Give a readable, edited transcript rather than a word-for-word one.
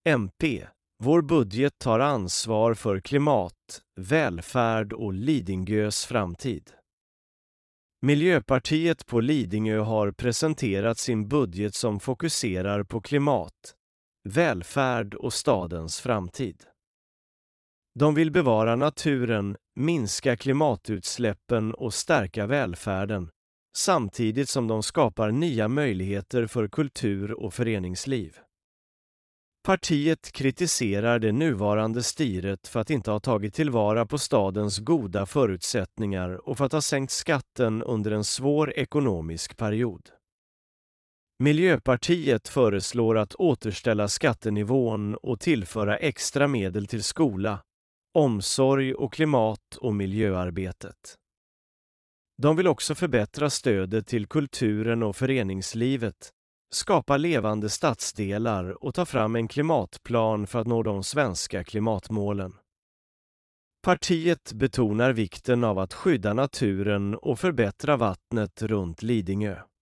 MP, vår budget tar ansvar för klimat, välfärd och Lidingös framtid. Miljöpartiet på Lidingö har presenterat sin budget som fokuserar på klimat, välfärd och stadens framtid. De vill bevara naturen, minska klimatutsläppen och stärka välfärden, samtidigt som de skapar nya möjligheter för kultur och föreningsliv. Partiet kritiserar det nuvarande styret för att inte ha tagit tillvara på stadens goda förutsättningar och för att ha sänkt skatten under en svår ekonomisk period. Miljöpartiet föreslår att återställa skattenivån och tillföra extra medel till skola, omsorg och klimat- och miljöarbetet. De vill också förbättra stödet till kulturen och föreningslivet, skapa levande stadsdelar och ta fram en klimatplan för att nå de svenska klimatmålen. Partiet betonar vikten av att skydda naturen och förbättra vattnet runt Lidingö.